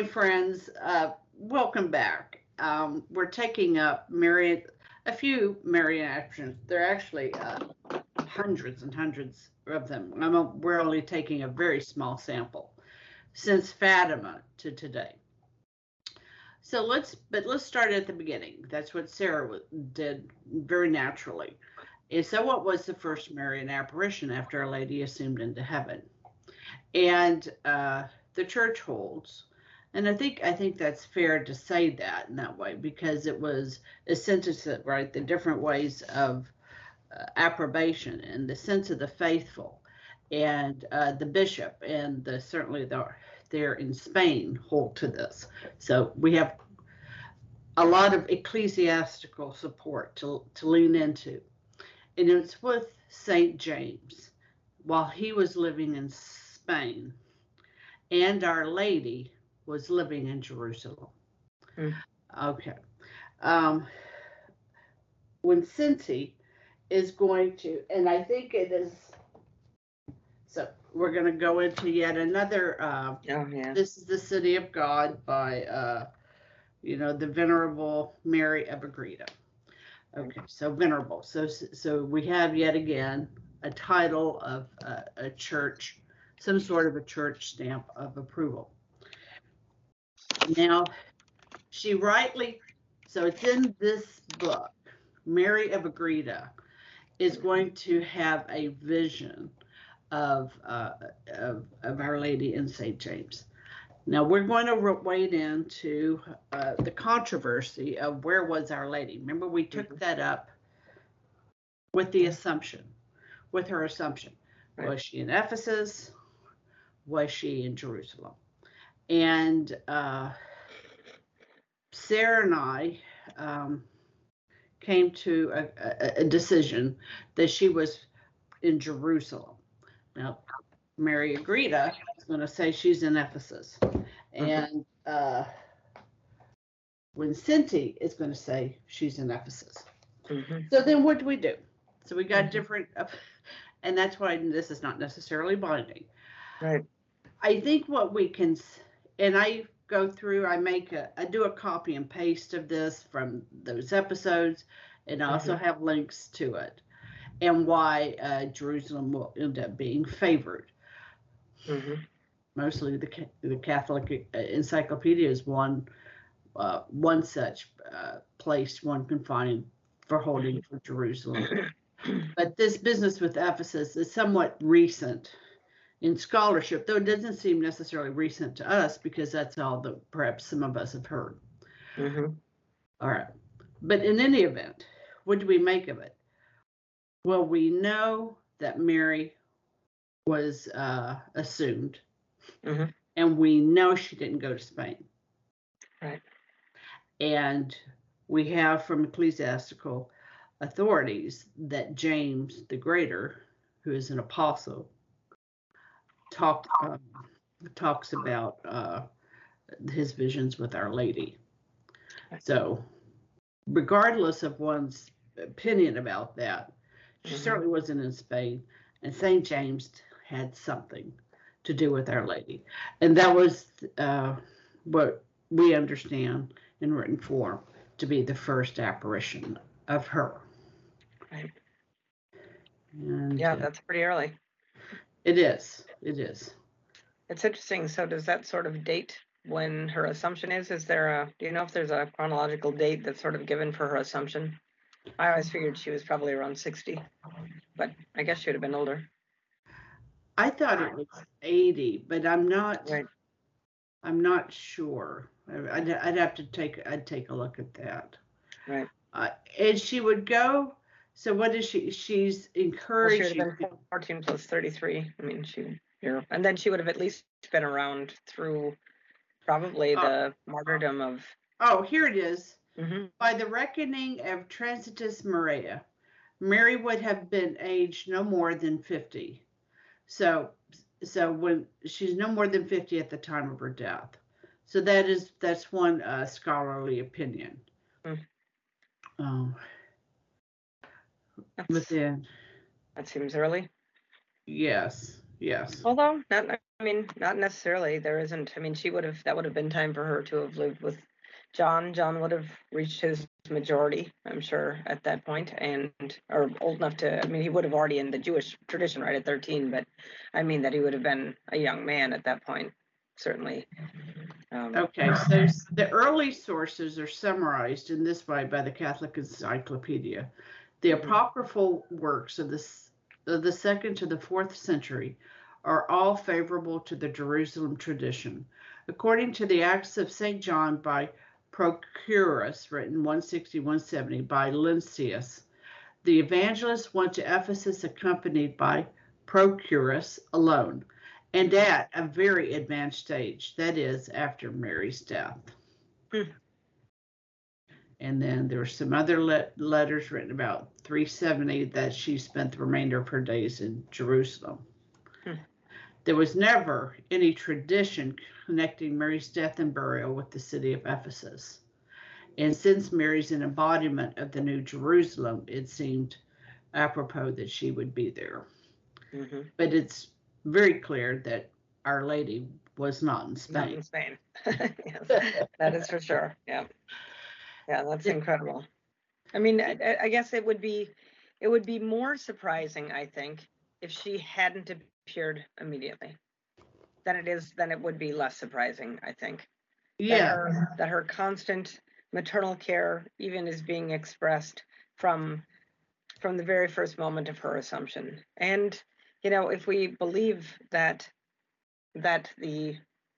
my friends, welcome back. We're taking up a few Marian actions. There are actually hundreds and hundreds of them. We're only taking a very small sample since Fatima to today. So let's start at the beginning. That's what Sarah did very naturally. And so, what was the first Marian apparition after Our Lady assumed into heaven? And the church holds, and I think that's fair to say that in that way, because it was a sense of, right, the different ways of approbation and the sense of the faithful, and the bishop and certainly there in Spain hold to this. So we have a lot of ecclesiastical support to lean into, and it's with Saint James while he was living in Spain, and Our Lady was living in Jerusalem. Okay. When Cincy is going to, and I think it is, so we're going to go into yet another, This is the City of God by, the Venerable Mary of Agreda. Okay, so Venerable. So we have yet again a title of a church, some sort of a church stamp of approval. Now, so it's in this book, Mary of Agreda is going to have a vision of Our Lady and St. James. Now, we're going to wade into the controversy of where was Our Lady. Remember, we took that up with her assumption. Right. Was she in Ephesus? Was she in Jerusalem? And Sarah and I came to a decision that she was in Jerusalem. Now, Mary Agreda is going to say she's in Ephesus. And when Cincy is going to say she's in Ephesus. So then what do we do? So we got different, and that's why this is not necessarily binding. Right. I think what we can, and I go through, I do a copy and paste of this from those episodes, and I also have links to it, and why Jerusalem will end up being favored. Mostly the Catholic Encyclopedia is one such place one can find for holding for Jerusalem. But this business with Ephesus is somewhat recent in scholarship, though it doesn't seem necessarily recent to us because that's all that perhaps some of us have heard. All right. But in any event, what do we make of it? Well, we know that Mary was assumed, and we know she didn't go to Spain. Right. And we have from ecclesiastical authorities that James the Greater, who is an apostle, talks about his visions with Our Lady. So regardless of one's opinion about that, she certainly wasn't in Spain, and St. James had something to do with Our Lady. And that was what we understand in written form to be the first apparition of her. Right. And, that's pretty early. It is. It's interesting. So does that sort of date when her assumption is? Do you know if there's a chronological date that's sort of given for her assumption? I always figured she was probably around 60, but I guess she would have been older. I thought it was 80, but I'm not. Right. I'm not sure. I'd take a look at that. Right. And she would go. So what is she? She's encouraged. Well, she would have been 14 plus 33. I mean, and then she would have at least been around through probably the martyrdom of. Oh, here it is. By the reckoning of Transitus Maria, Mary would have been aged no more than 50. So when she's no more than 50 at the time of her death. So that's one scholarly opinion. That seems early. Yes. Yes. Although not necessarily. There isn't. I mean, that would have been time for her to have lived with John. John would have reached his majority, I'm sure, at that point, and or old enough to. I mean, he would have already in the Jewish tradition, right, at 13. But I mean that he would have been a young man at that point, certainly. Okay, so the early sources are summarized in this way by the Catholic Encyclopedia. The apocryphal works of the 2nd to the 4th century are all favorable to the Jerusalem tradition. According to the Acts of St. John by Procurus, written 160-170 by Lynceus, the evangelist went to Ephesus accompanied by Procurus alone, and at a very advanced stage, that is, after Mary's death. And then there were some other letters written about 370 that she spent the remainder of her days in Jerusalem. There was never any tradition connecting Mary's death and burial with the city of Ephesus. And since Mary's an embodiment of the New Jerusalem, it seemed apropos that she would be there. But it's very clear that Our Lady was not in Spain. Not in Spain. Yes, that is for sure. Yeah. Yeah, that's incredible. I mean, I guess it would be more surprising, I think, if she hadn't appeared immediately than it would be less surprising, I think. Yeah. That her constant maternal care even is being expressed from the very first moment of her assumption. And, if we believe that the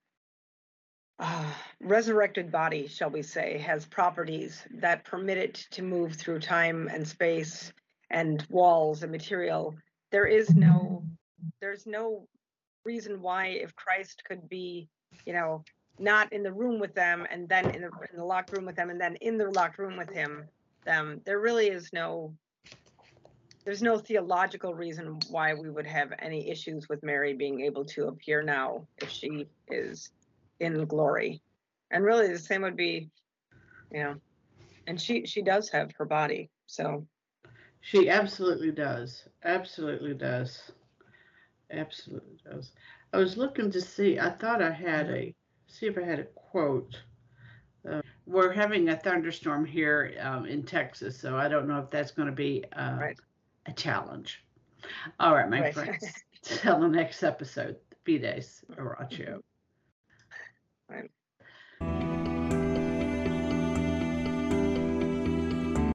resurrected body, shall we say, has properties that permit it to move through time and space and walls and material, there's no reason why, if Christ could be, not in the room with them and then in the locked room with them and then in the locked room with them, there really is there's no theological reason why we would have any issues with Mary being able to appear now if she is in glory. And really the same would be, and she does have her body, so. She absolutely does. Absolutely does. Absolutely does. I was looking to see, I thought I had see if I had a quote. We're having a thunderstorm here in Texas, so I don't know if that's going to be Right. a challenge. All right, my friends. Till the next episode. Fides Oratio. Right.